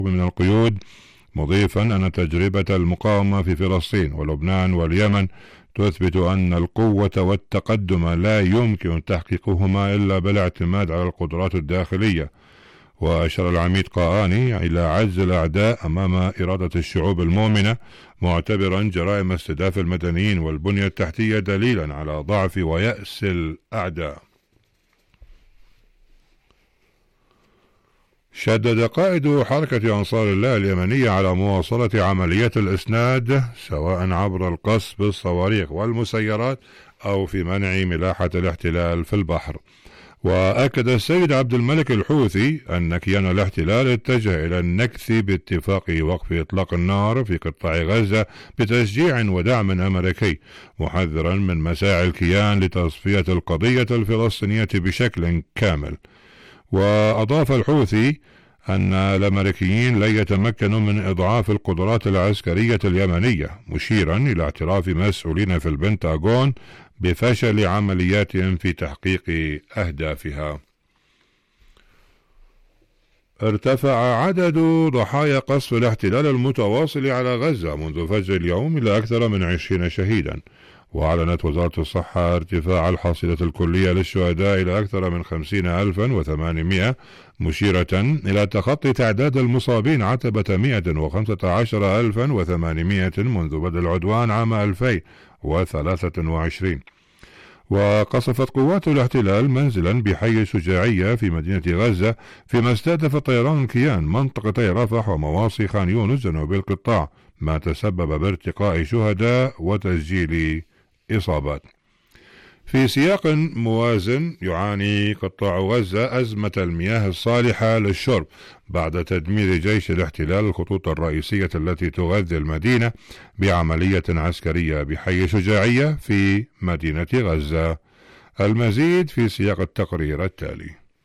من القيود، مضيفا أن تجربة المقاومة في فلسطين ولبنان واليمن تثبت أن القوة والتقدم لا يمكن تحقيقهما إلا بالاعتماد على القدرات الداخلية. وأشار العميد قاآني إلى عجز الأعداء أمام إرادة الشعوب المؤمنة، معتبرا جرائم استهداف المدنيين والبنية التحتية دليلا على ضعف ويأس الأعداء. شدد قائد حركة أنصار الله اليمنية على مواصلة عملية الإسناد سواء عبر القصف بالصواريخ والمسيرات أو في منع ملاحة الاحتلال في البحر. وأكد السيد عبد الملك الحوثي أن كيان الاحتلال اتجه إلى النكث باتفاق وقف إطلاق النار في قطاع غزة بتشجيع ودعم أمريكي، محذرا من مساعي الكيان لتصفية القضية الفلسطينية بشكل كامل. وأضاف الحوثي أن الأمريكيين لن يتمكنوا من إضعاف القدرات العسكرية اليمنية، مشيرا إلى اعتراف مسؤولين في البنتاغون بفشل عملياتهم في تحقيق أهدافها. ارتفع عدد ضحايا قصف الاحتلال المتواصل على غزة منذ فجر اليوم إلى أكثر من 20 شهيدا. وأعلنت وزارة الصحة ارتفاع الحصيلة الكلية للشهداء إلى أكثر من 50,800، مشيرة إلى تخطي تعداد المصابين عتبة 115,800 منذ بدء العدوان عام 2023. وقصفت قوات الاحتلال منزلا بحي شجاعية في مدينة غزة، فيما استهدف طيران الكيان منطقتي رفح ومواصي خان يونس جنوب القطاع، ما تسبب بارتقاء شهداء وتسجيل إصابات. في سياق موازن، يعاني قطاع غزة أزمة المياه الصالحة للشرب بعد تدمير جيش الاحتلال الخطوط الرئيسية التي تغذي المدينة بعملية عسكرية بحي شجاعية في مدينة غزة. المزيد في سياق التقرير التالي.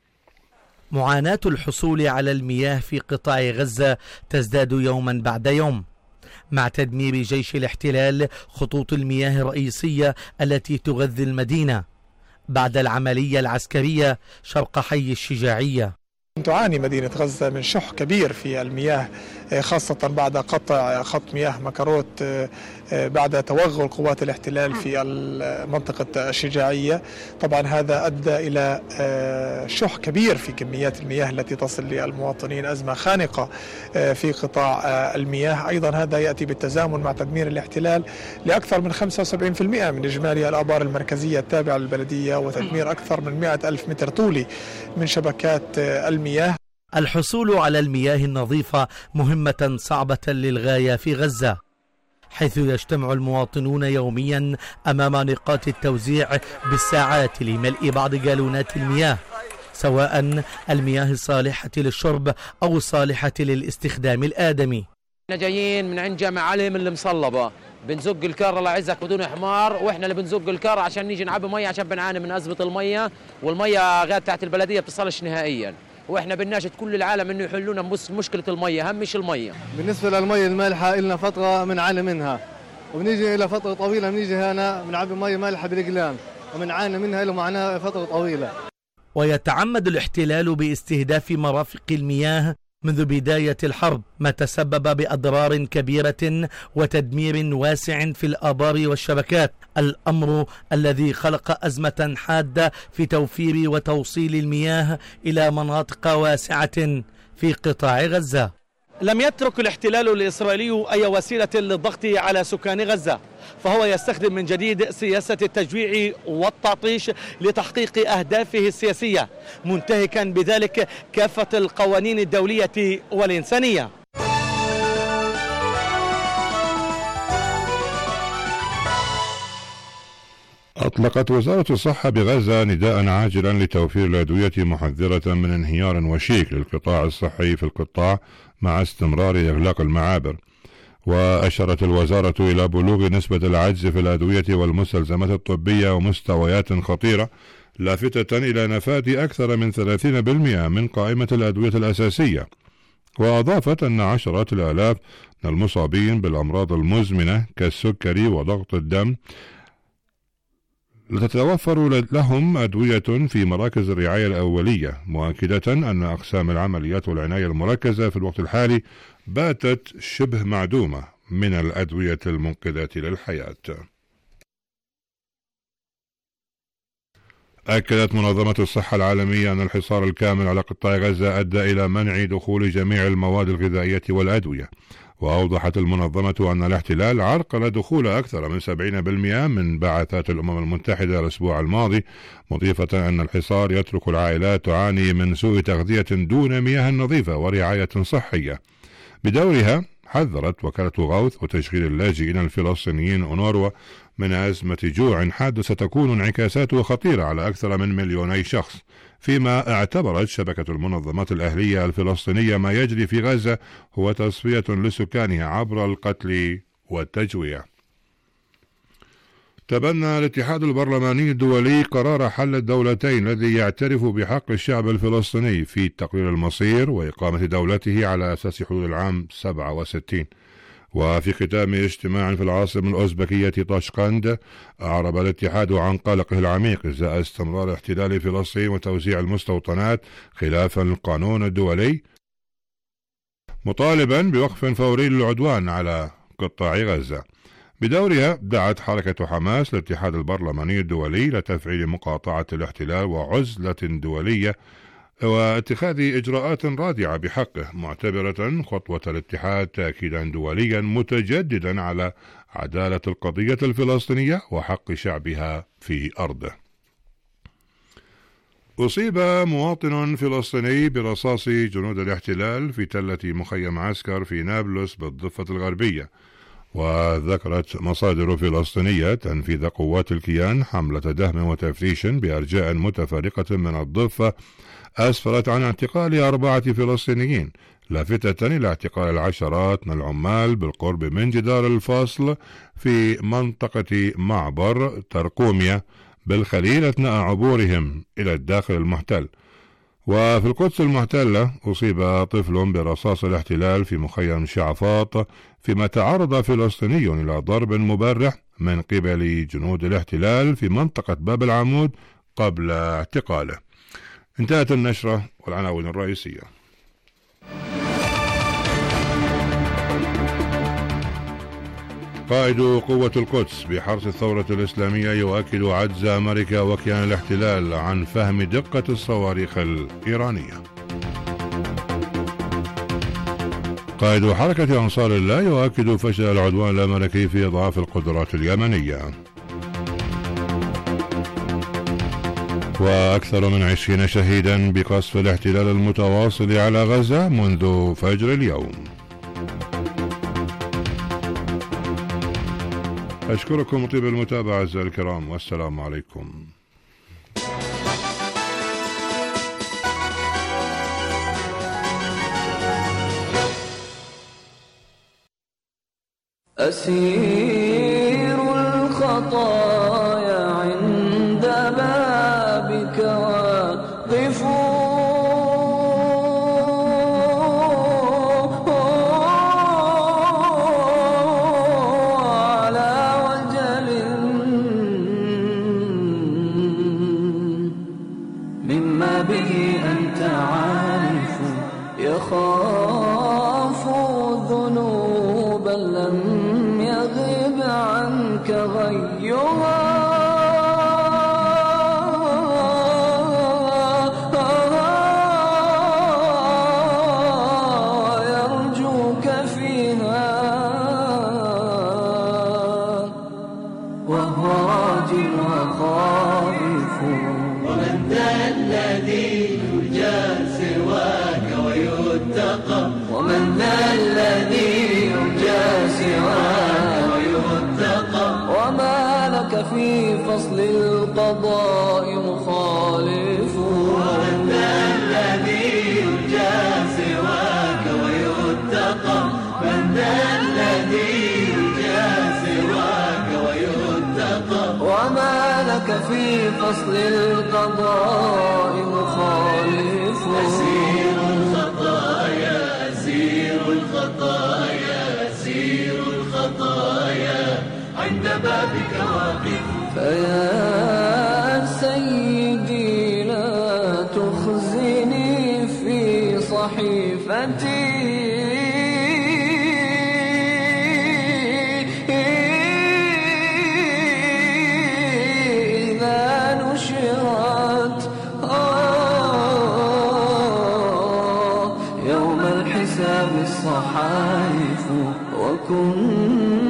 معاناة الحصول على المياه في قطاع غزة تزداد يوما بعد يوم مع تدمير جيش الاحتلال خطوط المياه الرئيسية التي تغذي المدينة بعد العملية العسكرية شرق حي الشجاعية. تعاني مدينة غزة من شح كبير في المياه، خاصة بعد قطع خط مياه مكروت بعد توغل قوات الاحتلال في منطقة الشجاعية. طبعا هذا أدى إلى شح كبير في كميات المياه التي تصل للمواطنين، أزمة خانقة في قطاع المياه. أيضا هذا يأتي بالتزامن مع تدمير الاحتلال لأكثر من 75% من إجمالي الآبار المركزية التابعة للبلدية، وتدمير أكثر من 100,000 متر طولي من شبكات المياه. الحصول على المياه النظيفة مهمة صعبة للغاية في غزة، حيث يجتمع المواطنون يوميا أمام نقاط التوزيع بالساعات لملء بعض جالونات المياه، سواء المياه الصالحة للشرب أو الصالحة للاستخدام الآدمي. احنا جايين من عند جامع علم اللي مصلبة، بنزق الكار الله يعزك بدون حمار، واحنا اللي بنزق الكار عشان نيجي نعبي مية، عشان بنعاني من أزمة المية، والمية غير تحت البلدية بتصلش نهائيا، واحنا بنناشد كل العالم انه يحلونا مشكله الميه، مش الميه. بالنسبه للميه المالحه لنا فتره بنعاني منها، وبنيجي الى فتره طويله بنيجي هنا بنعبي ميه مالحه بالقلام وبنعاني منها له معناها فتره طويله. ويتعمد الاحتلال باستهداف مرافق المياه منذ بداية الحرب، ما تسبب بأضرار كبيرة وتدمير واسع في الآبار والشبكات، الأمر الذي خلق أزمة حادة في توفير وتوصيل المياه إلى مناطق واسعة في قطاع غزة. لم يترك الاحتلال الإسرائيلي أي وسيلة للضغط على سكان غزة، فهو يستخدم من جديد سياسة التجويع والتعطيش لتحقيق أهدافه السياسية، منتهكا بذلك كافة القوانين الدولية والإنسانية. أطلقت وزارة الصحة بغزة نداء عاجلا لتوفير الأدوية، محذرة من انهيار وشيك للقطاع الصحي في القطاع مع استمرار إغلاق المعابر. وأشارت الوزارة إلى بلوغ نسبة العجز في الأدوية والمستلزمات الطبية ومستويات خطيرة، لافتة إلى نفاذ أكثر من 30% من قائمة الأدوية الأساسية. وأضافت أن عشرات الآلاف من المصابين بالأمراض المزمنة كالسكري وضغط الدم لتتوفر لهم أدوية في مراكز الرعاية الأولية، مؤكدة أن أقسام العمليات والعناية المركزة في الوقت الحالي باتت شبه معدومة من الأدوية المنقذة للحياة. أكدت منظمة الصحة العالمية أن الحصار الكامل على قطاع غزة أدى إلى منع دخول جميع المواد الغذائية والأدوية، وأوضحت المنظمة أن الاحتلال عرقل دخول أكثر من 70% من بعثات الأمم المتحدة الأسبوع الماضي، مضيفة أن الحصار يترك العائلات تعاني من سوء تغذية دون مياه نظيفة ورعاية صحية. بدورها حذرت وكالة غوث وتشغيل اللاجئين الفلسطينيين أونروا من أزمة جوع حادة ستكون انعكاساته خطيرة على أكثر من 2,000,000 شخص، فيما اعتبرت شبكة المنظمات الأهلية الفلسطينية ما يجري في غزة هو تصفية لسكانها عبر القتل والتجويع. تبنى الاتحاد البرلماني الدولي قرار حل الدولتين الذي يعترف بحق الشعب الفلسطيني في تقرير المصير وإقامة دولته على أساس حدود العام 67. وفي ختام اجتماع في العاصمة الأوزبكية طاشقند، أعرب الاتحاد عن قلقه العميق إزاء استمرار احتلال فلسطين وتوزيع المستوطنات خلافا للقانون الدولي، مطالبا بوقف فوري للعدوان على قطاع غزة. بدورها دعت حركة حماس الاتحاد البرلماني الدولي لتفعيل مقاطعة الاحتلال وعزلة دولية واتخاذ إجراءات رادعة بحقه، معتبرة خطوة الاتحاد تأكيدا دوليا متجددا على عدالة القضية الفلسطينية وحق شعبها في أرضه. أصيب مواطن فلسطيني برصاص جنود الاحتلال في تلة مخيم عسكر في نابلس بالضفة الغربية، وذكرت مصادر فلسطينية تنفيذ قوات الكيان حملة دهم وتفتيش بأرجاء متفرقة من الضفة أسفرت عن اعتقال 4 فلسطينيين، لافتة إلى اعتقال العشرات من العمال بالقرب من جدار الفاصل في منطقة معبر ترقوميا بالخليل أثناء عبورهم إلى الداخل المحتل. وفي القدس المحتلة أصيب طفل برصاص الاحتلال في مخيم شعفاط، فيما تعرض فلسطيني إلى ضرب مبرح من قبل جنود الاحتلال في منطقة باب العمود قبل اعتقاله. انتهت النشرة والعناوين الرئيسية. قائد قوة القدس بحرس الثورة الإسلامية يؤكد عجز أمريكا وكيان الاحتلال عن فهم دقة الصواريخ الإيرانية. قائد حركة أنصار الله يؤكد فشل العدوان الأمريكي في إضعاف القدرات اليمنية. وأكثر من 20 شهيدا بقصف الاحتلال المتواصل على غزة منذ فجر اليوم. أشكركم طيب المتابعة أعزائي الكرام، والسلام عليكم. أسير الخطايا عند بابك واقفوا على وجل مما به أنت عارف، يخاف ذنوبا لم يغب عنك غيها، يرجوك فيها وهو راجل وخائف. ومن ذا الذي يرجى سواك ويتقى، ومن ذا الذي يرجى سواك ويتقى، وما لك في فصل القضاء مخالف. ومن ذا الذي يرجى سواك ويتقى، من ذا الذي يرجى سواك ويتقى، وما لك في فصل القضاء مخالف. أسير الخطايا، أسير الخطايا، أسير الخطايا عند بابك واقف. فيا سيدي لا تخزني في صحيفتي إذا نشرت يوم الحساب الصحائف، وكن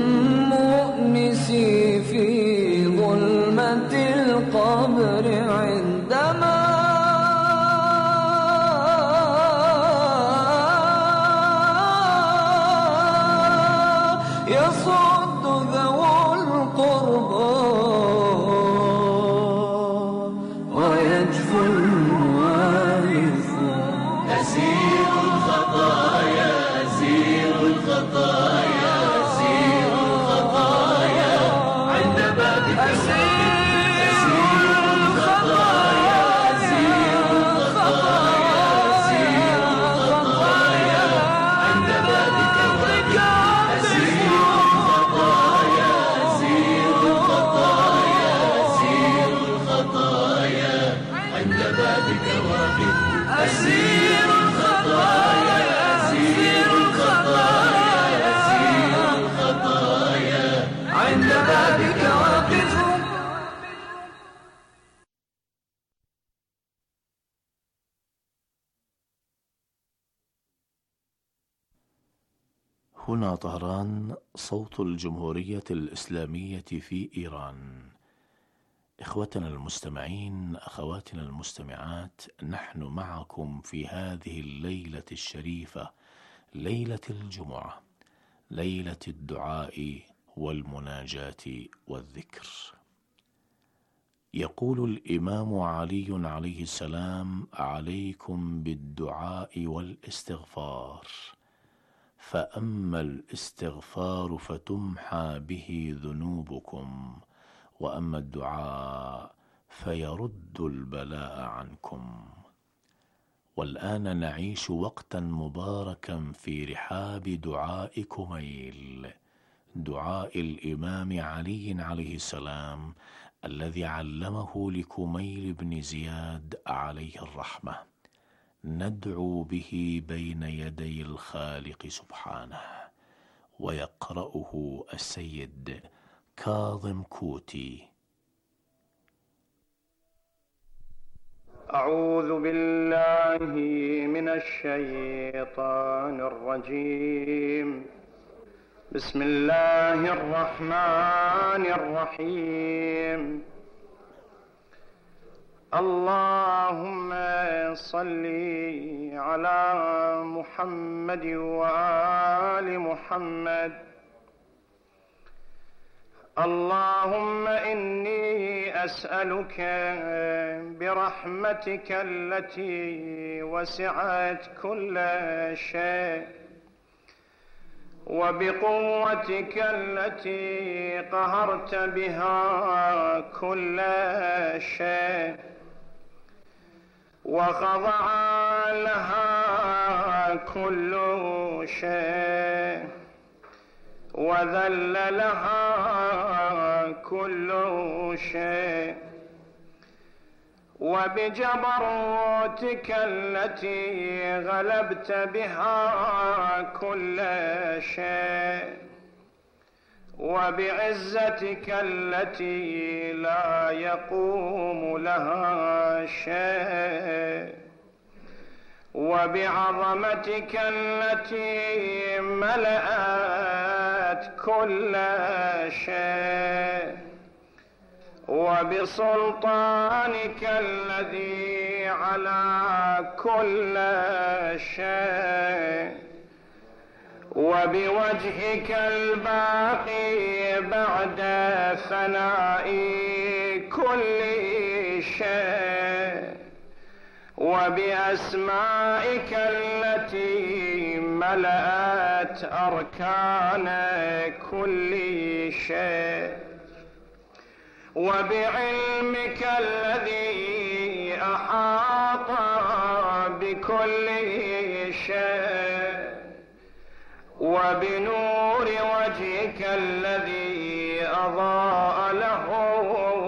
مؤنسي في ظلمة القبر عندما يصد ذو القربى ويجفو الموالف. أسير الخطايا أسير الخطايا أسير الخطايا عند بابك. أسير الخطايا أسير الخطايا أسير الخطايا عند بابك. أسير الخطايا أسير الخطايا أسير الخطايا عند بابك واقف. أسير الخطايا أسير الخطايا أسير الخطايا عند بابك واقف. هنا طهران، صوت الجمهورية الإسلامية في إيران. إخوتنا المستمعين، أخواتنا المستمعات، نحن معكم في هذه الليلة الشريفة، ليلة الجمعة، ليلة الدعاء والمناجاة والذكر. يقول الإمام علي عليه السلام: عليكم بالدعاء والاستغفار، فأما الاستغفار فتمحى به ذنوبكم، وأما الدعاء فيرد البلاء عنكم. والآن نعيش وقتا مباركا في رحاب دعاء كميل، دعاء الإمام علي عليه السلام الذي علمه لكميل بن زياد عليه الرحمة، ندعو به بين يدي الخالق سبحانه. ويقرأه السيد كاظم كوتي. أعوذ بالله من الشيطان الرجيم. بسم الله الرحمن الرحيم. اللهم صل على محمد وآل محمد. اللهم إني أسألك برحمتك التي وسعت كل شيء، وبقوتك التي قهرت بها كل شيء، وخضع لها كل شيء، وذل لها كل شيء، وبجبروتك التي غلبت بها كل شيء، وبعزتك التي لا يقوم لها شيء، وبعظمتك التي ملأت كل شيء، وبسلطانك الذي على كل شيء، وبوجهك الباقي بعد ثناء كل شيء، وبأسمائك التي ملأت أركان كل شيء، وبعلمك الذي أحاط بكل شيء، وبنور وجهك الذي أضاء له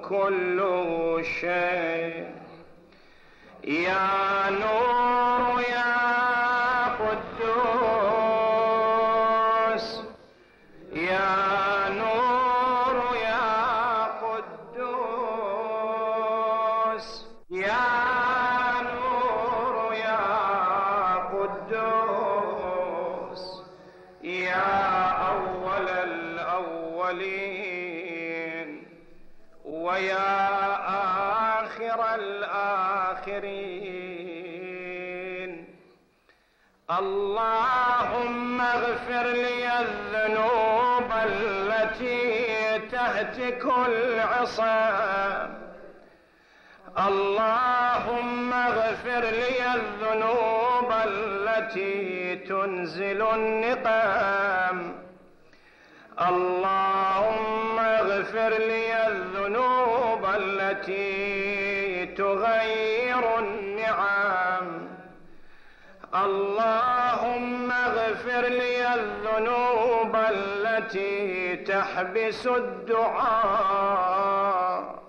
كل شيء. يا نور يا قدوس، يا نور يا قدوس، يا نور يا قدوس، يا أول الأولين ويا آخر الآخرين. اللهم اغفر لي الذنوب التي تهتك العصام، اللهم اغفر لي الذنوب التي تنزل النقام، اللهم اغفر لي الذنوب التي تغير النعم، اللهم اغفر لي الذنوب التي تحبس الدعاء،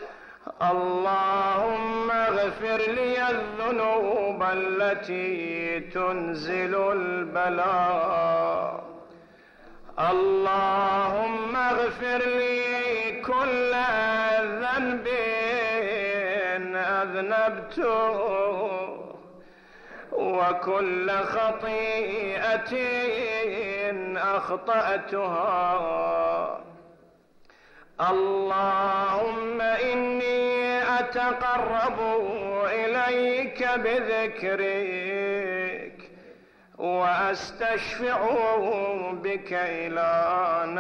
اللهم اغفر لي الذنوب التي تنزل البلاء، اللهم اغفر لي كل ذنب أذنبته وكل خطيئة أخطأتها. اللهم إني أتقرب إليك بذكرك وأستشفع بك إلى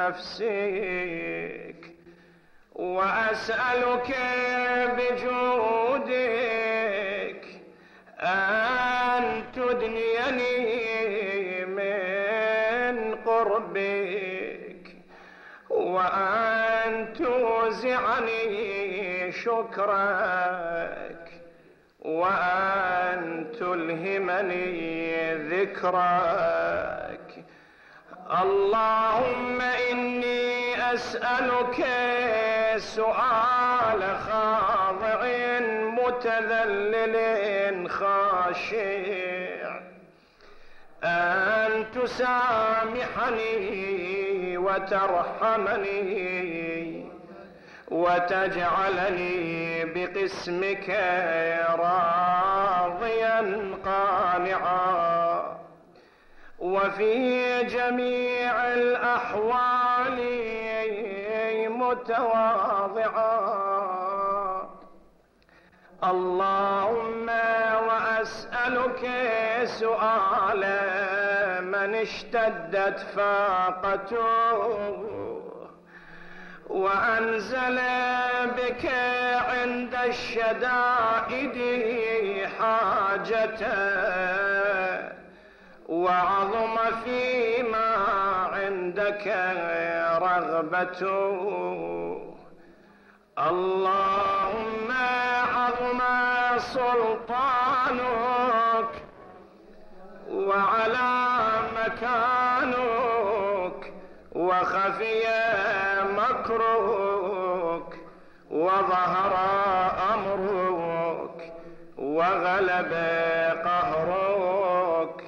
نفسك وأسألك بجودك أن تدنيني من قربك وأن توزعني شكرك وأن تلهمني ذكرك. اللهم إني أسألك سؤال خاضع متذلل خاشع أن تسامحني وترحمني وتجعلني بقسمك راضيا قانعا، وفي جميع الأحوال متواضعا. اللهم وأسألك سؤال من اشتدت فاقته وأنزل بك عند الشدائد حاجته وعظم فيما عندك رغبته. اللهم عظم سلطانك وعلى مكانك وخفي مكرك وظهر أمرك وغلب قهرك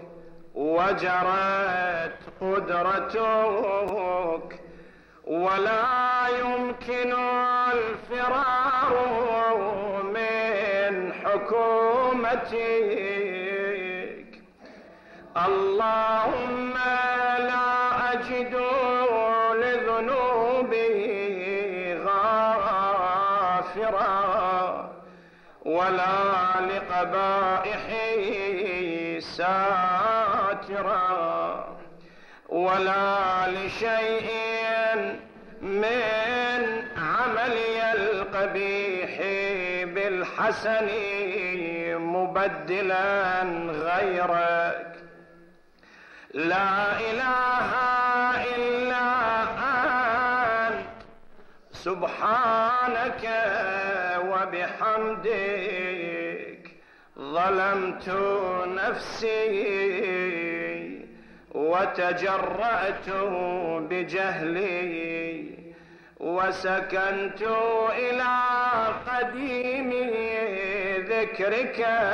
وجرت قدرتك ولا يمكن الفرار من حكومتك. اللهم لا أجد لذنوبي غافرا ولا لقبائحي ساترا ولا لشيء من عملي القبيح بالحسن مبدلا غيرك. لا إله إلا أنت سبحانك وبحمدك ظلمت نفسي وتجرأت بجهلي وسكنت إلى قديم ذكرك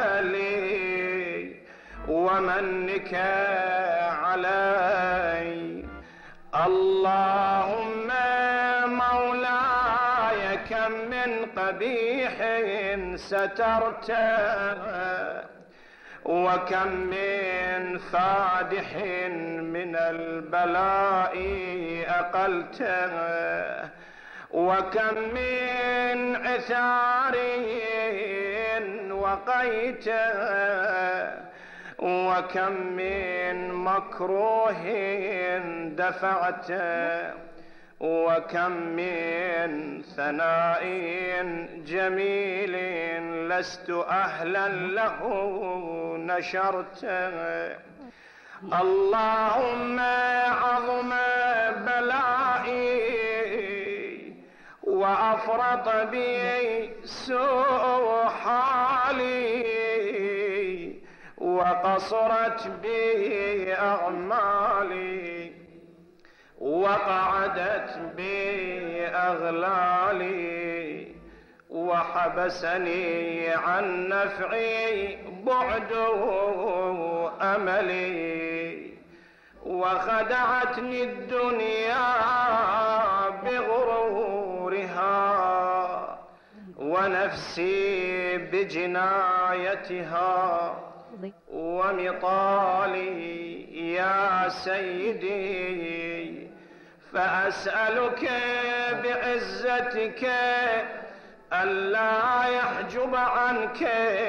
لي ومنك علي. اللهم مولاي كم من قبيح سترته وكم من فادح من البلاء أقلته وكم من عثار وقيته وكم من مكروه دفعته وكم من ثناء جميل لست أهلا له نشرته. اللهم عظم بلائي وأفرط بي سوء حالي وقصرت بي أعمالي وقعدت بي أغلالي وحبسني عن نفعي بعد أملي وخدعتني الدنيا بغرورها ونفسي بجنايتها ومطالي يا سيدي. فأسألك بعزتك ألا يحجب عنك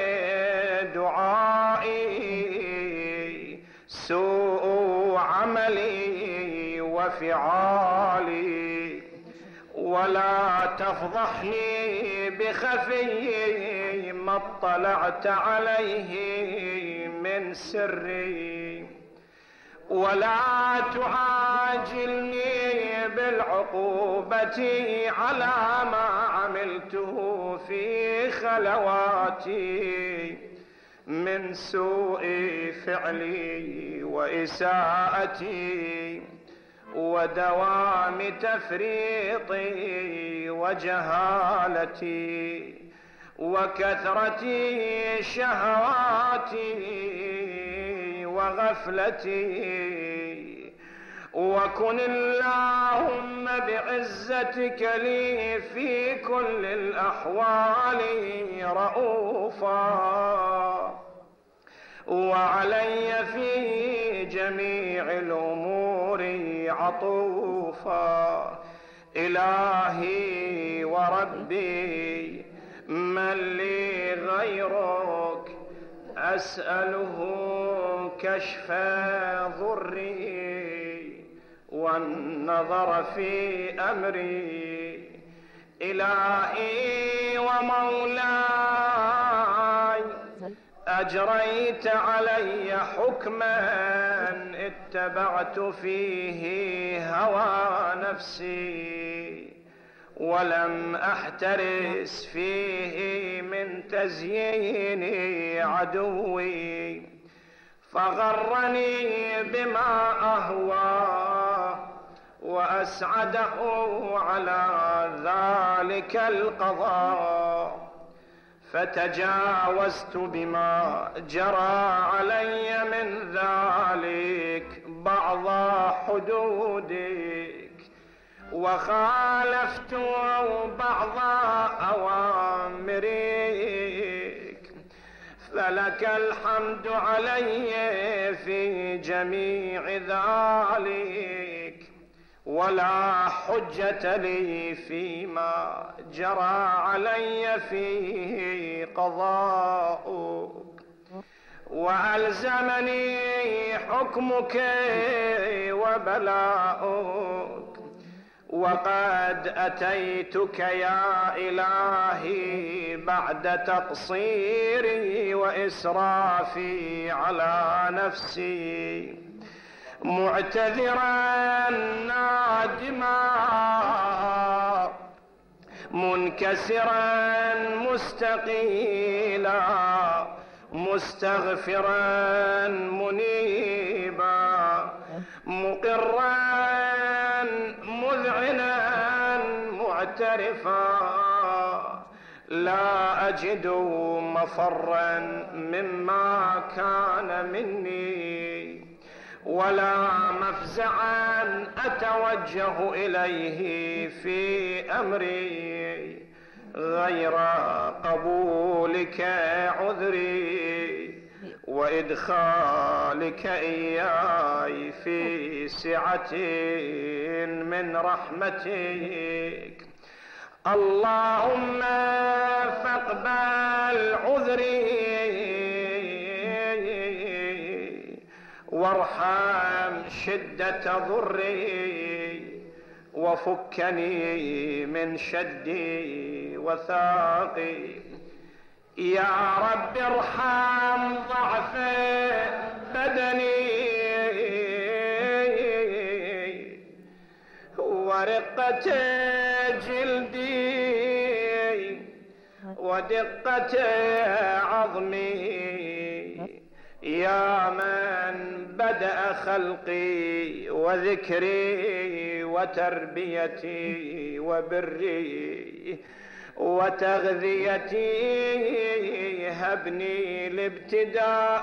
دعائي سوء عملي وفعالي ولا تفضحني بخفي ما اطلعت عليه من سري ولا تعاجلني بالعقوبة على ما عملته في خلواتي من سوء فعلي وإساءتي ودوام تفريطي وجهالتي وكثرة شهواتي وغفلتي. وكن اللهم بعزتك لي في كل الأحوال رؤوفا وعلي في جميع الأمور عطوفا. إلهي وربي من لي غيرك أسأله كشف ضري والنظر في أمري. إلهي ومولاي أجريت علي حكما اتبعت فيه هوى نفسي ولم أحترس فيه من تزيين عدوي فغرني بما أهوى وأسعده على ذلك القضاء فتجاوزت بما جرى علي من ذلك بعض حدودك وخالفت بعض أوامرك فلك الحمد علي في جميع ذلك ولا حجة لي فيما جرى علي فيه قضاؤك وألزمني حكمك وبلاؤك وقد أتيتك يا إلهي بعد تقصيري وإسرافي على نفسي معتذرا نادما منكسرا مستقيلا مستغفرا منيبا مقرا مذعنا معرفة لا أجد مفرا مما كان مني ولا مفزعا أتوجه إليه في أمري غير قبولك عذري وإدخالك إياي في سعة من رحمتك. اللهم فاقبل عذري وارحم شدة ضري وفكني من شدي وثاقي. يا رب ارحم ضعف بدني ورقة جلدي ودقة عظمي. يا من بدأ خلقي وذكري وتربيتي وبري وتغذيتي هبني لابتداء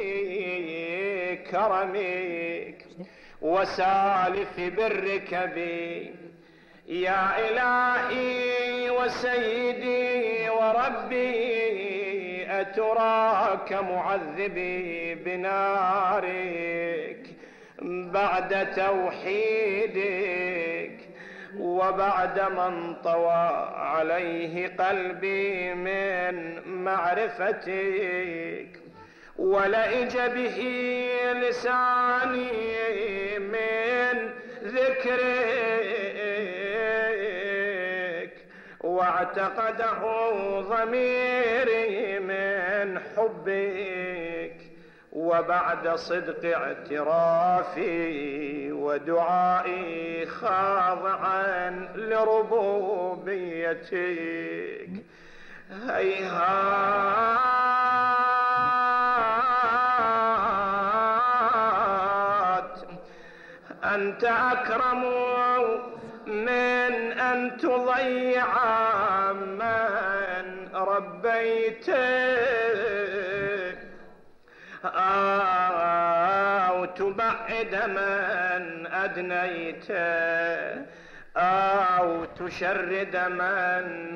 كرمك وسالف برك بي. يا إلهي وسيدي وربي أتراك معذبي بنارك بعد توحيدك وبعد من طوى عليه قلبي من معرفتك ولئج به لساني من ذكرك واعتقده ضميري من حبك وبعد صدق اعترافي ودعائي خاضعا لربوبيتك. هيهات أنت أكرم من أن تضيع من ربيته أو تبعد من أدنيته أو تشرد من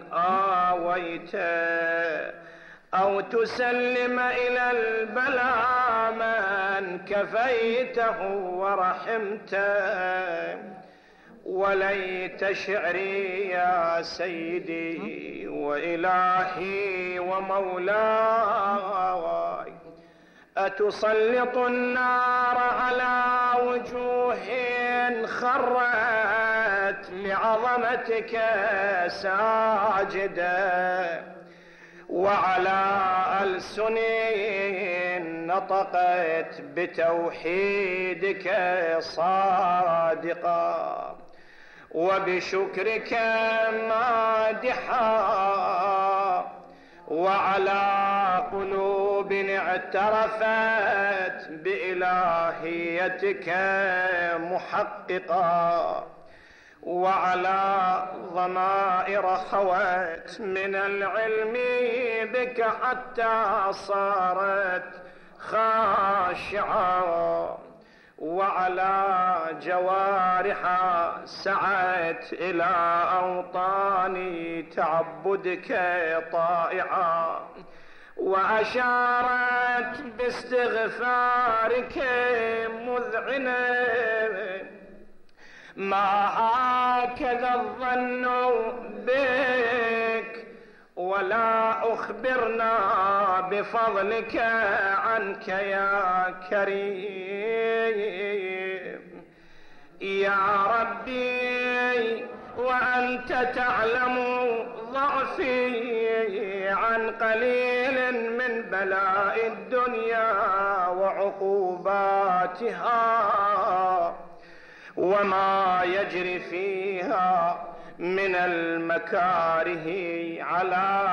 آويته أو تسلم إلى البلاء من كفيته ورحمته. وليت شعري يا سيدي وإلهي ومولاي أتسلط النار على وجوه خرت لعظمتك ساجدة وعلى ألسن نطقت بتوحيدك صادقا وبشكرك مادحا وعلى قلوب اعترفت بإلهيتك محققا وعلى ضمائر خوت من العلم بك حتى صارت خاشعة وعلى جوارح سعت إلى أوطان تعبدك طائعة وأشارت باستغفارك مذعنة. ما هكذا الظن بك ولا أخبرنا بفضلك عنك يا كريم. يا ربي وأنت تعلم ضعفي عن قليل من بلاء الدنيا وعقوباتها وما يجري فيها من المكاره على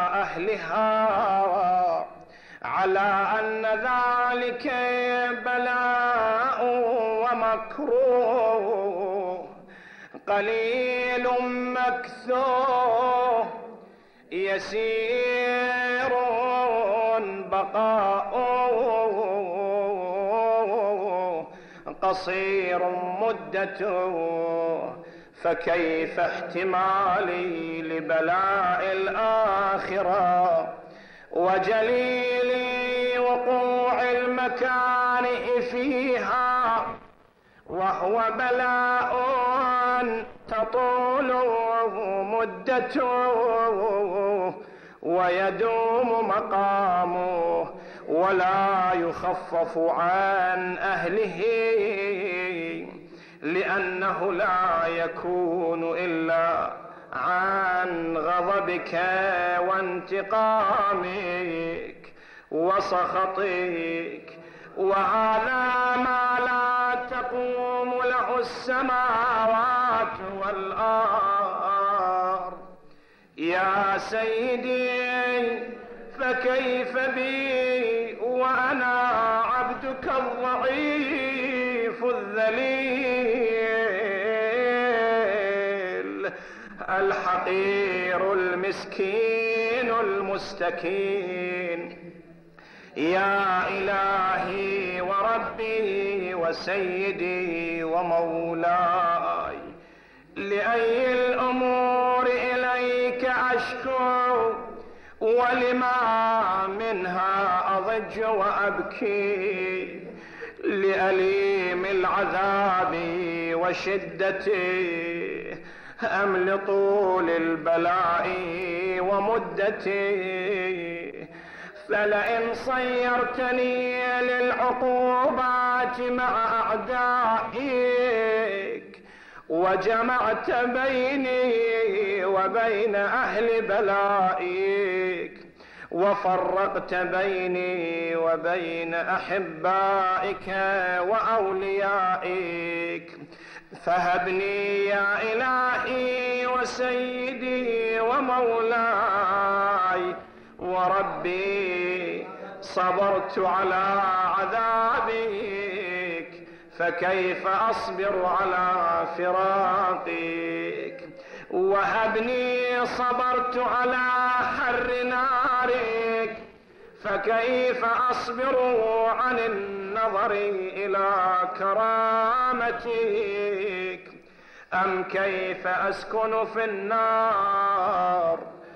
أهلها على أن ذلك بلاء ومكروه قليل مكثوه يسير بقاؤه قصير مدته فكيف احتمالي لبلاء الآخرة وجليل وقوع المكان فيها وهو بلاء تطول مدته ويدوم مقامه ولا يخفف عن أهله لأنه لا يكون إلا عن غضبك وانتقامك وسخطك وهذا ما لا تقوم له السماوات والأرض. يا سيدي فكيف بي وأنا عبدك الضعيف الذليل الحقير المسكين المستكين. يا إلهي وربي وسيدي ومولاي لأي الأمور إليك أشكو ولما منها أضج وأبكي لأليم العذاب وشدته أم لطول البلاء ومدته. فلئن صيرتني للعقوبات مع أعدائك وجمعت بيني وبين أهل بلائك وفرقت بيني وبين أحبائك وأوليائك فهبني يا إلهي وسيدي ومولاي وربي صبرت على عذابك فكيف أصبر على فراقك وهبني صبرت على حر نارك فكيف أصبر عن النظر إلى كرامتك أم كيف أسكن في النار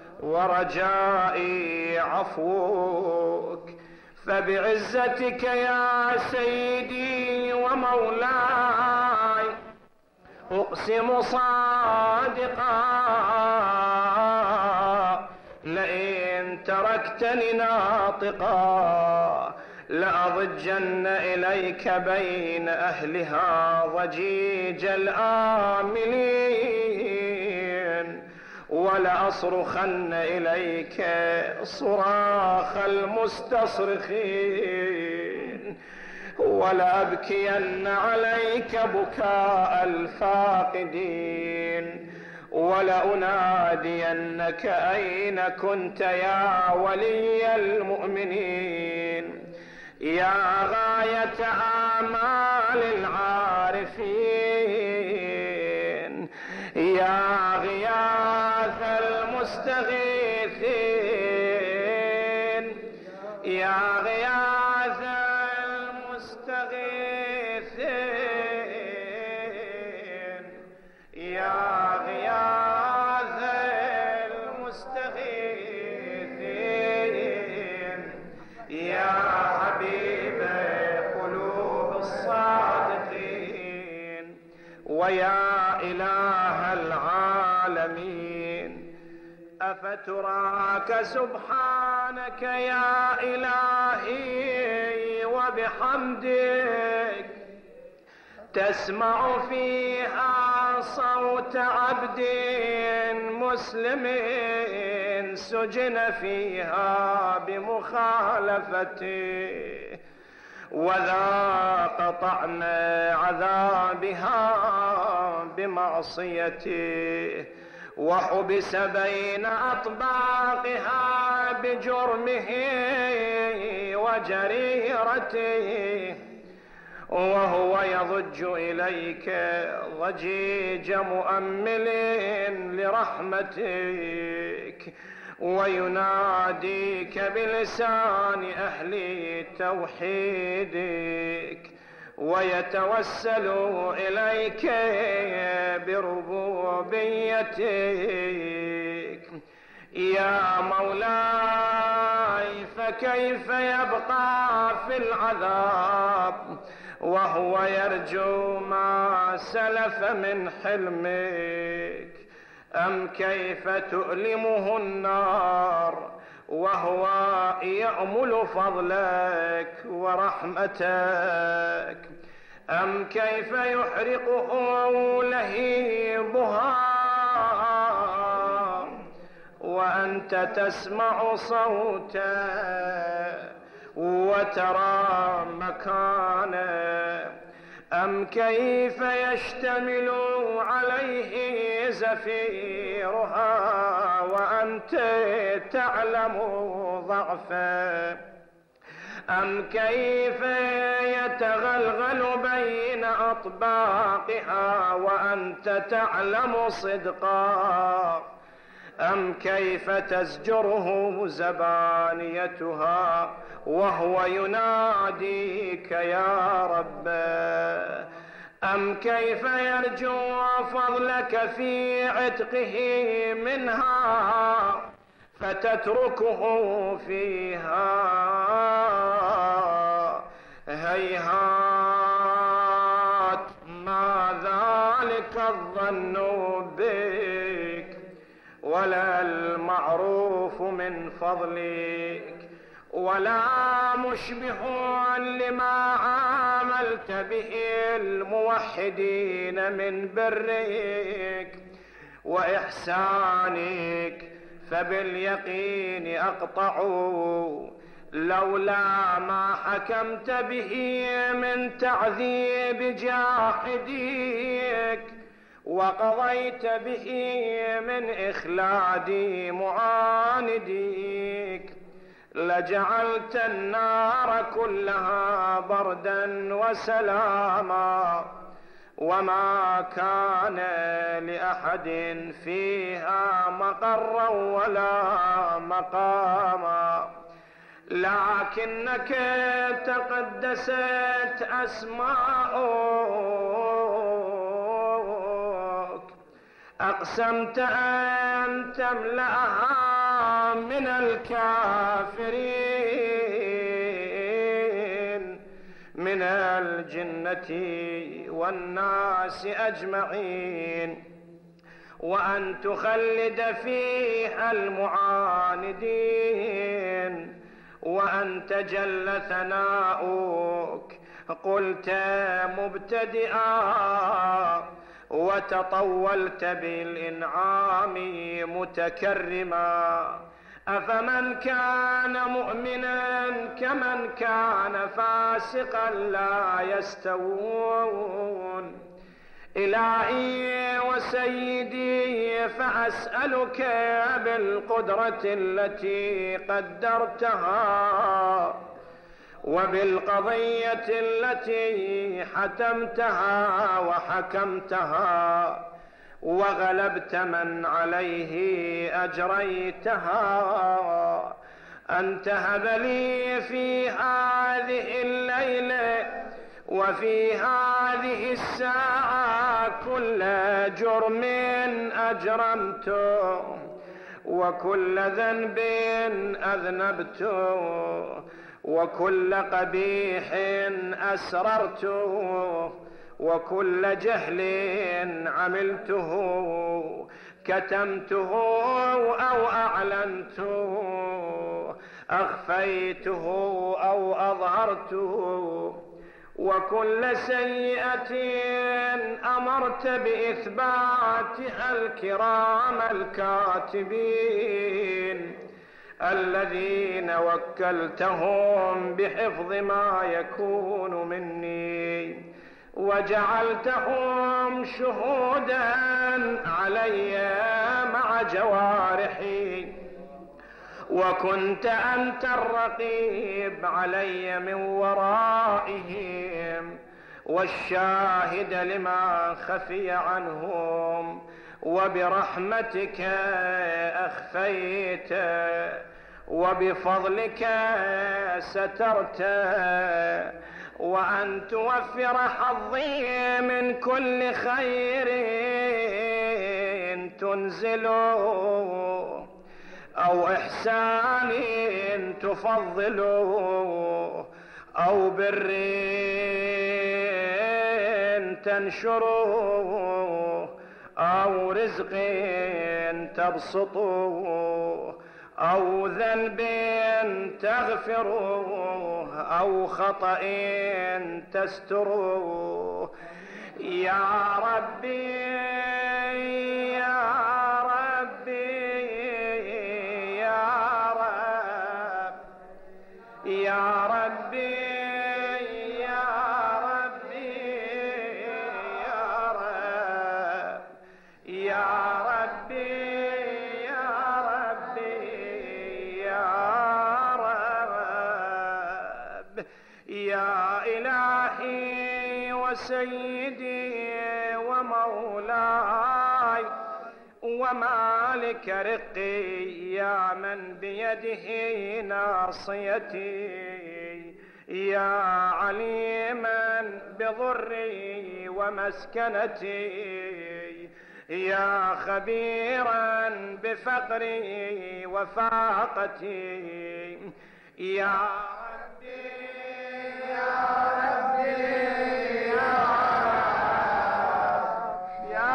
ورجائي عفوك. فبعزتك يا سيدي ومولاي أقسم صادقا لئن تركتني ناطقا لأضجن إليك بين أهلها ضجيج الآملين ولأصرخن إليك صراخ المستصرخين ولأبكين عليك بكاء الفاقدين ولأنادينك أين كنت يا ولي المؤمنين يا غاية آمال العارفين يا غياث المستغيثين يا غياث المستغيثين يا غياث المستغيثين يا حبيب قلوب الصادقين ويا إله العالمين أفتراك سبحانك يا إلهي وبحمدك تسمع فيها صوت عبد مسلم سجن فيها بمخالفته وذاق طعم عذابها بمعصيته وحبس بين أطباقها بجرمه وجريرته وهو يضج إليك ضجيج مؤمل لرحمتك ويناديك بلسان أهل توحيدك ويتوسل إليك بربوبيتك. يا مولاي فكيف يبقى في العذاب وهو يرجو ما سلف من حلمك؟ أم كيف تؤلمه النار وهو يأمل فضلك ورحمتك؟ أم كيف يحرقه لهيبها وأنت تسمع صوته وترى مكانه؟ أم كيف يشتمل عليه زفيرها وأنت تعلم ضعفه؟ أم كيف يتغلغل بين أطباقها وأنت تعلم صدقا؟ أم كيف تزجره زبانيتها وهو يناديك يا رب؟ أم كيف يرجو فضلك في عتقه منها فتتركه فيها؟ هيهات ما ذلك الظن بك ولا المعروف من فضلك ولا مشبه لما عاملت به الموحدين من برك وإحسانك، فباليقين أقطع لولا ما حكمت به من تعذيب جاحديك وقضيت به من إخلاد معانديك لجعلت النار كلها بردا وسلاما وما كان لأحد فيها مقرا ولا مقاما، لكنك تقدست أسماؤك أقسمت أن تملأها من الكافرين من الجنة والناس أجمعين، وأن تخلد فيها المعاندين، وأن تجل ثناؤك قلت مبتدئا وتطولت بالإنعام متكرما. أفمن كان مؤمنا كمن كان فاسقا لا يستوون. إلهي وسيدي فأسألك بالقدرة التي قدرتها وبالقضية التي حتمتها وحكمتها وغلبت من عليه أجريتها أن تهب لي في هذه الليلة وفي هذه الساعة كل جرم أجرمته وكل ذنب أذنبته وكل قبيح أسررته وكل جهل عملته كتمته أو أعلنته أخفيته أو أظهرته وكل سيئة أمرت بإثباتها الكرام الكاتبين الذين وكلتهم بحفظ ما يكون مني وجعلتهم شهودا علي مع جوارحي، وكنت أنت الرقيب علي من ورائهم والشاهد لما خفي عنهم، وبرحمتك أخفيت وبفضلك سترت، وأن توفر حظي من كل خير تنزل أو إحسان تفضل أو بر تنشر أو رزق تبسط أو ذنب تغفر أو خطأ تستر. يا ربي يا ربي يا رب يا ربي يا ربي يا رب يا ربي يا ربي يا رب يا إلهي وسيدي ومولاي ومالك رقي، يا من بيده ناصيتي، يا عليما بضري ومسكنتي، يا خبيرا بفقري وفاقتي. يا ربي يا ربي يا رب يا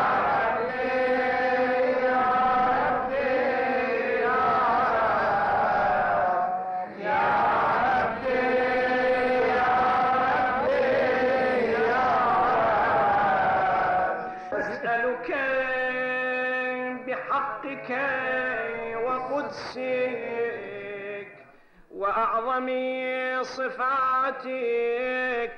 بحقك وقدسك وأعظم صفاتك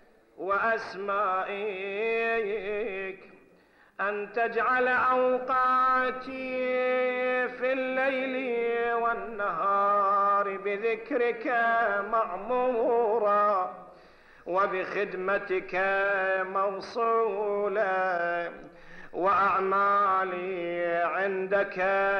وأسمائك أن تجعل أوقاتي في الليل والنهار بذكرك معمورا وبخدمتك موصولا، وأعمالي عندك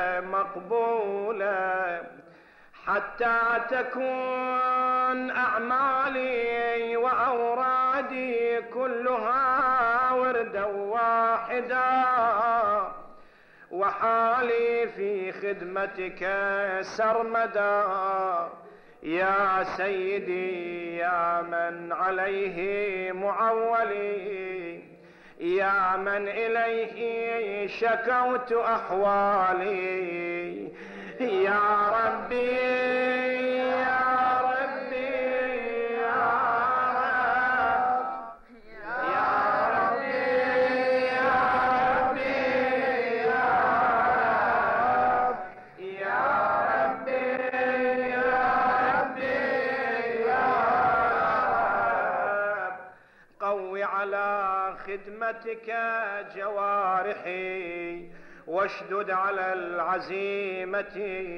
مقبولة، حتى تكون أعمالي وأورادي كلها وردا واحدا، وحالي في خدمتك سرمدا. يا سيدي يا من عليه معولي، يا من إليه شكوت أحوالي. يا ربي يا ربي يا رب يا ربي يا ربي يا رب يا ربي يا ربي يا رب. قوي على خدمتك جوارحي، واشدد على العزيمة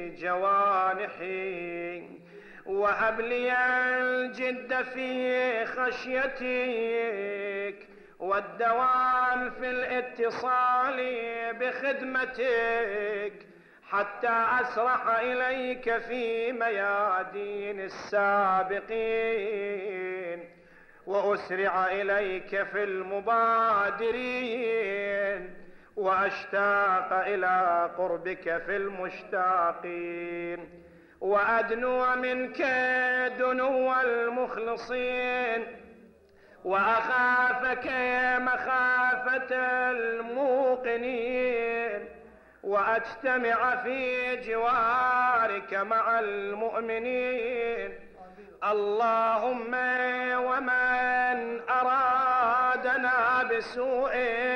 جوانحي، وهب لي الجد في خشيتك والدوام في الاتصال بخدمتك، حتى أسرح إليك في ميادين السابقين، وأسرع إليك في المبادرين، وأشتاق إلى قربك في المشتاقين، وأدنو منك دنو المخلصين، وأخافك مخافة الموقنين، وأجتمع في جوارك مع المؤمنين. اللهم ومن أرادنا بسوء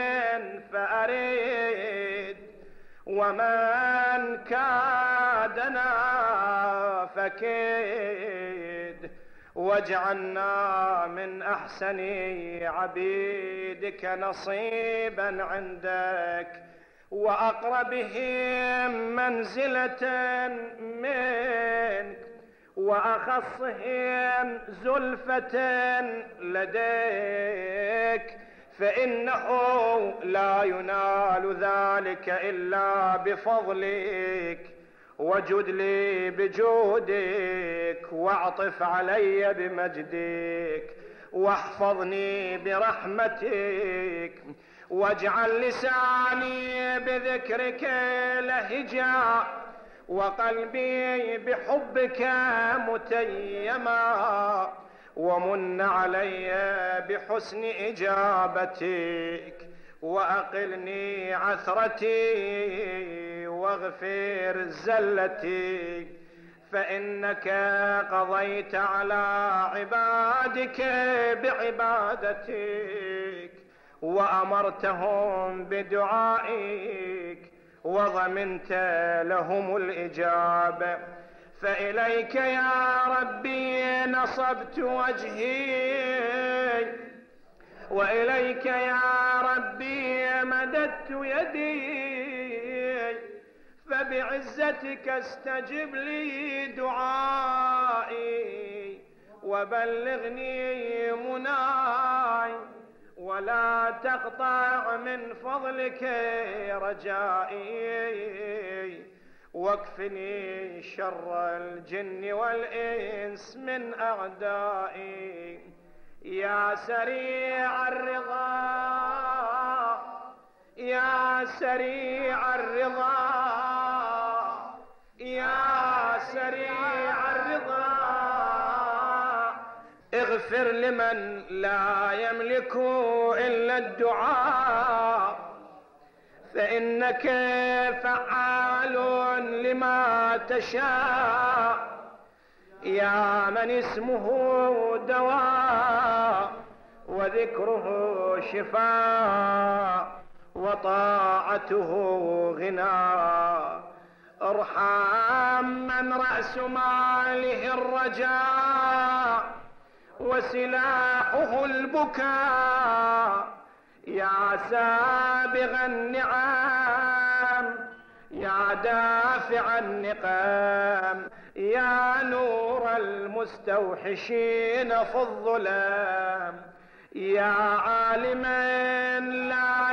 فأرد، ومن كادنا فكد، واجعلنا من أحسن عبيدك نصيبا عندك، وأقربهم منزلة منك، وأخصهم زلفة لديك، فإنه لا ينال ذلك إلا بفضلك. وجد لي بجودك واعطف علي بمجدك، واحفظني برحمتك، واجعل لساني بذكرك لهجا، وقلبي بحبك متيما، ومن علي بحسن إجابتك، وأقلني عثرتي واغفر زلتي. فإنك قضيت على عبادك بعبادتك، وأمرتهم بدعائك، وضمنت لهم الإجابة. فإليك يا ربي نصبت وجهي، وإليك يا ربي مددت يدي، فبعزتك استجب لي دعائي، وبلغني مناي، ولا تقطع من فضلك رجائي، واكفني شر الجن والإنس من أعدائي. يا سريع الرضا، يا سريع الرضا، يا سريع الرضا، اغفر لمن لا يملك إلا الدعاء، فإنك فعال لما تشاء. يا من اسمه دواء وذكره شفاء وطاعته غنى، ارحم من رأس ماله الرجاء وسلاحه البكاء. يا سابغ النعم، يا دافع النقام، يا نور المستوحشين في الظلام، يا عالما لا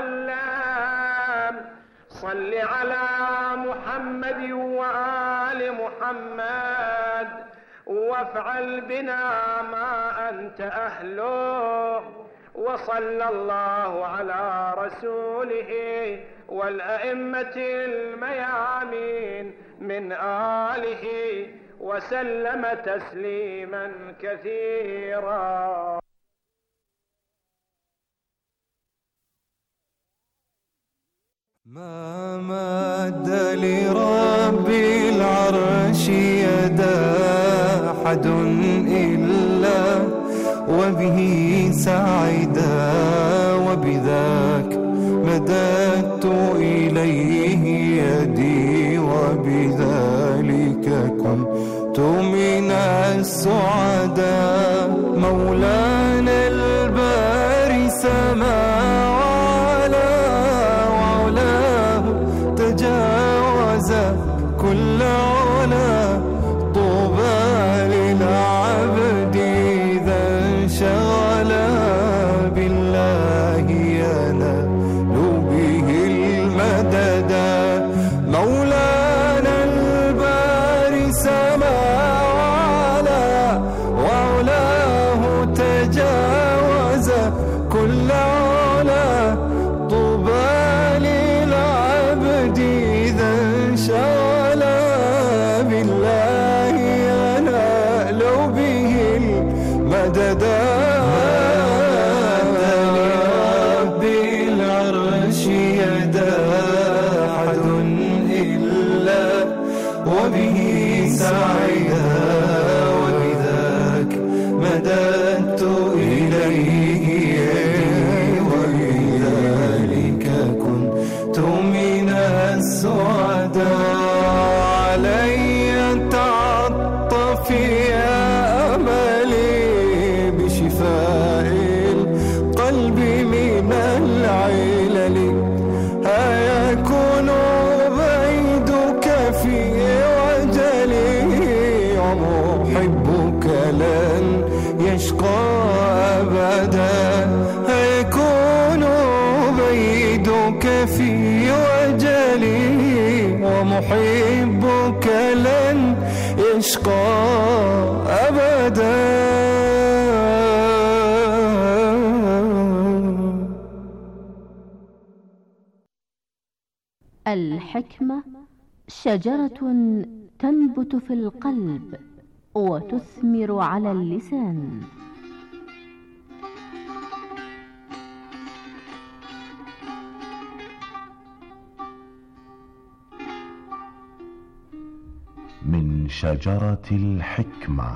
يعلم، صل على محمد وآل محمد، وافعل بنا ما أنت أهله. وصلى الله على رسوله والأئمة الميامين من آله وسلم تسليما كثيرا. ما مد لرب العرش يدا أحد إلا وبه سعدا، وبذاك مددت إليه يدي، وبذلك كنت من السعداء. مولانا الباري سما وعلاه تجاوز كل علا، طوبى للعبد إذا انشغل بالله ينال به المددا. مولانا الباري سما وعلاه تجاوز كل علا، طوبى للعبد إذا انشغل أحبك في وجلي ومحبك لن يشقى أبدا. الحكمة شجرة تنبت في القلب وتثمر على اللسان. من شجرة الحكمة.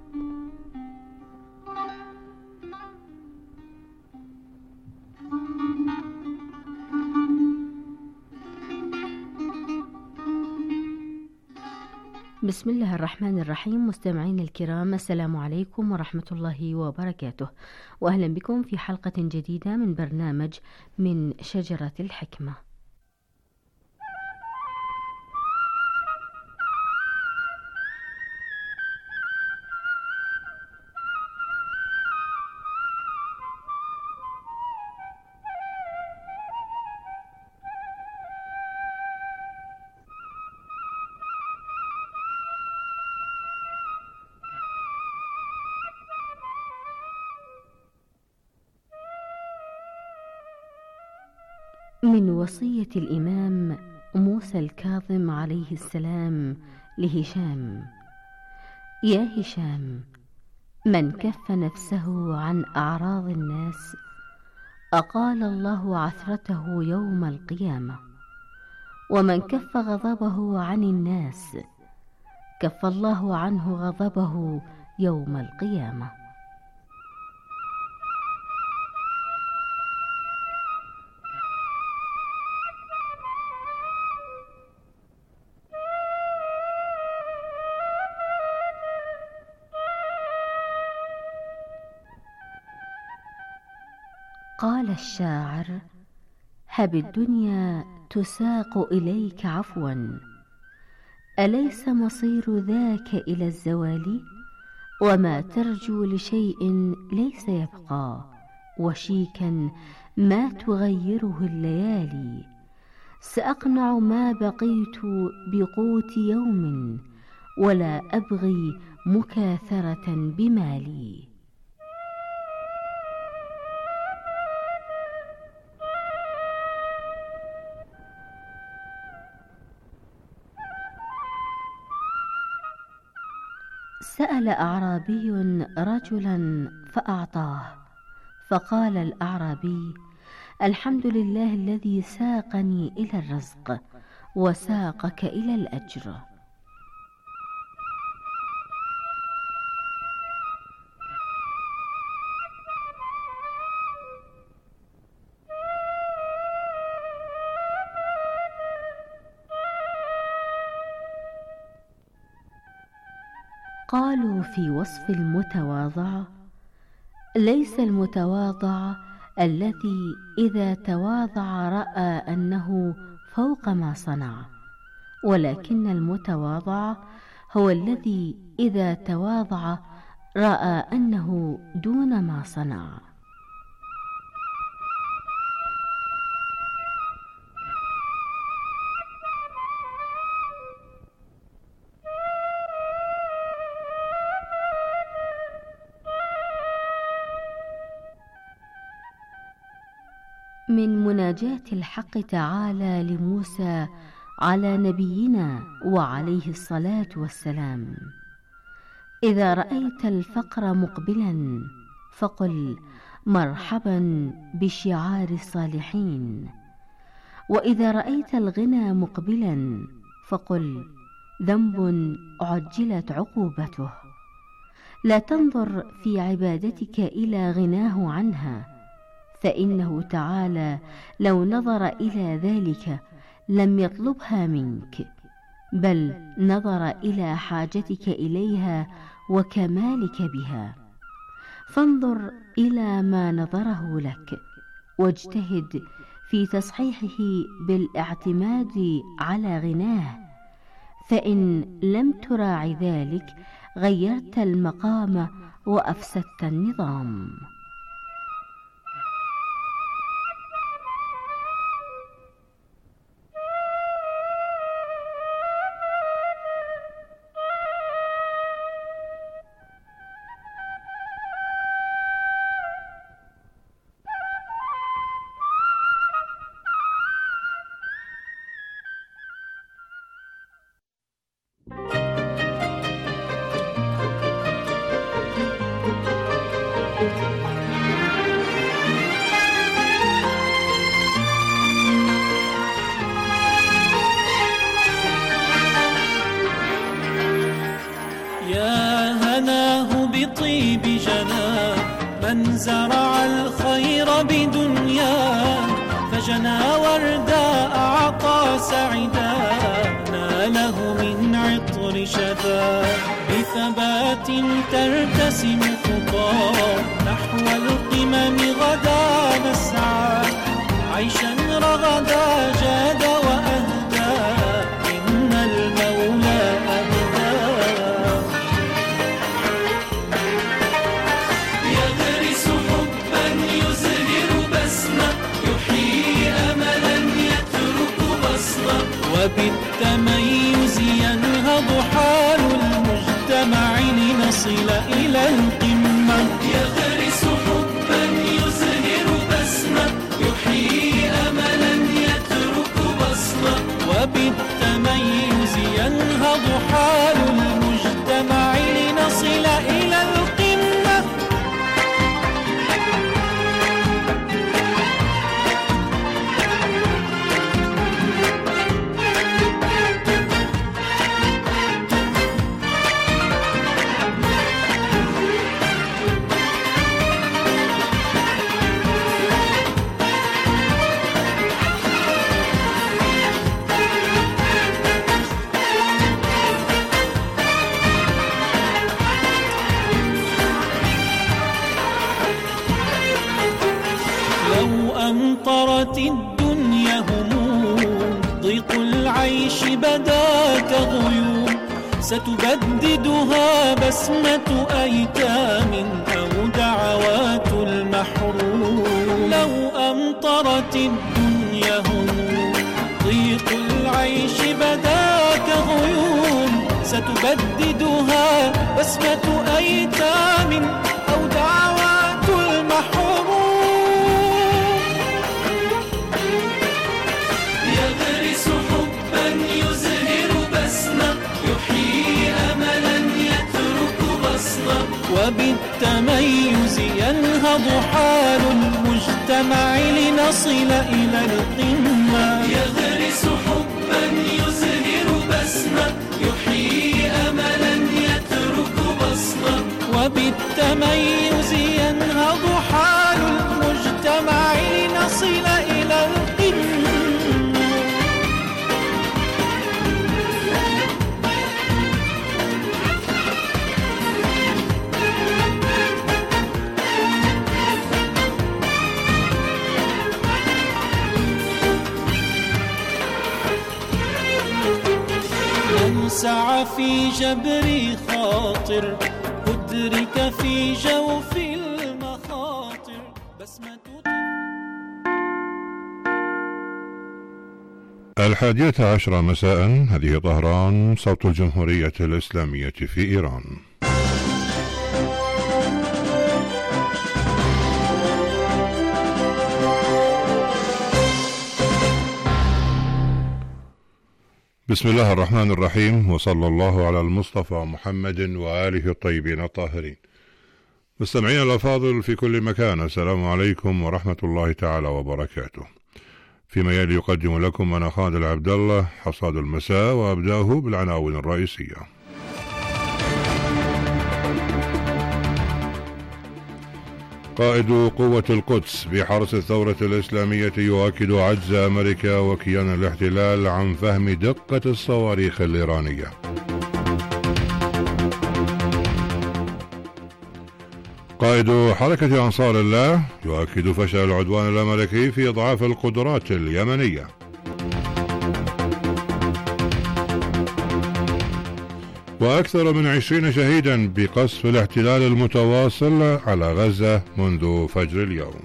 بسم الله الرحمن الرحيم. مستمعين الكرام، السلام عليكم ورحمة الله وبركاته، وأهلا بكم في حلقة جديدة من برنامج من شجرة الحكمة. من وصية الإمام موسى الكاظم عليه السلام لهشام: يا هشام، من كف نفسه عن أعراض الناس أقال الله عثرته يوم القيامة، ومن كف غضبه عن الناس كف الله عنه غضبه يوم القيامة. قال الشاعر: هب الدنيا تساق إليك عفوا، أليس مصير ذاك إلى الزوال؟ وما ترجو لشيء ليس يبقى، وشيكا ما تغيره الليالي. سأقنع ما بقيت بقوت يوم، ولا أبغي مكاثرة بمالي. سأل أعرابي رجلا فأعطاه، فقال الأعرابي: الحمد لله الذي ساقني إلى الرزق وساقك إلى الأجر. قالوا في وصف المتواضع: ليس المتواضع الذي إذا تواضع رأى أنه فوق ما صنع، ولكن المتواضع هو الذي إذا تواضع رأى أنه دون ما صنع. من مناجاة الحق تعالى لموسى على نبينا وعليه الصلاة والسلام: إذا رأيت الفقر مقبلا فقل مرحبا بشعار الصالحين، وإذا رأيت الغنى مقبلا فقل ذنب عجلت عقوبته. لا تنظر في عبادتك إلى غناه عنها، فإنه تعالى لو نظر إلى ذلك لم يطلبها منك، بل نظر إلى حاجتك إليها وكمالك بها. فانظر إلى ما نظره لك، واجتهد في تصحيحه بالاعتماد على غناه، فإن لم تراع ذلك غيرت المقام وأفسدت النظام. بجناه، من زرع الخير بدنياه فجنى وردا أعطى سعدا، ناله من عطر شفا، بثبات ترتسم خطاه، نحو القمم غدا نسعى، عيشا رغدا جاد وأهدى، إن المولى أهدى. يغرس حبا يزهر بسمة، يحيي أملا يترك بصمة، وبالتميز ينهض حال المجتمع لنصل إلى القمة. يغرس حبا يزهر بسمة، يحيي أملا يترك بصمة، وبالتميز ينهض حال المجتمع لنصل إلى القمة. أمطرت الدنيا هموم، ضيق العيش بدا كغيوم، ستبددها بسمة أيتام أو دعوات المحروم. لو أمطرت الدنيا هموم، ضيق العيش بدا كغيوم، ستبددها بسمة أيتام أو دعوات المحروم. يغرس حبا يزهر بسمة، يحيي أملا يترك بصمة، وبالتميز ينهض حال المجتمع لنصل إلى القمة. يغرس حبا يزهر بسمة، يحيي أملا يترك بصمة، وبالتميز ينهض حال المجتمع لنصل إلى القمة. من سعى في جبر خاطر، أدرك في جوف المخاطر بسمة. 11:00 مساء، هذه طهران، صوت الجمهورية الإسلامية في إيران. بسم الله الرحمن الرحيم، وصلى الله على المصطفى محمد وآله الطيبين الطاهرين. مستمعين الأفاضل في كل مكان، السلام عليكم ورحمة الله تعالى وبركاته. فيما يلي يقدم لكم أنا خالد عبد الله حصاد المساء، وأبدأه بالعناوين الرئيسية. قائد قوة القدس بحرس الثورة الإسلامية يؤكد عجز أمريكا وكيان الاحتلال عن فهم دقة الصواريخ الإيرانية. قائد حركة أنصار الله يؤكد فشل العدوان الأمريكي في إضعاف القدرات اليمنية. وأكثر من 20 شهيدا بقصف الاحتلال المتواصل على غزة منذ فجر اليوم.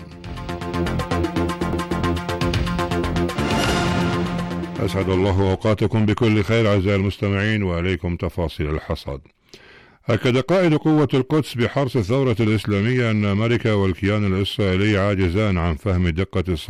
أسعد الله أوقاتكم بكل خير أعزائي المستمعين، وإليكم تفاصيل الحصاد. أكد قائد قوة القدس بحرس الثورة الإسلامية أن أمريكا والكيان الإسرائيلي عاجزان عن فهم دقة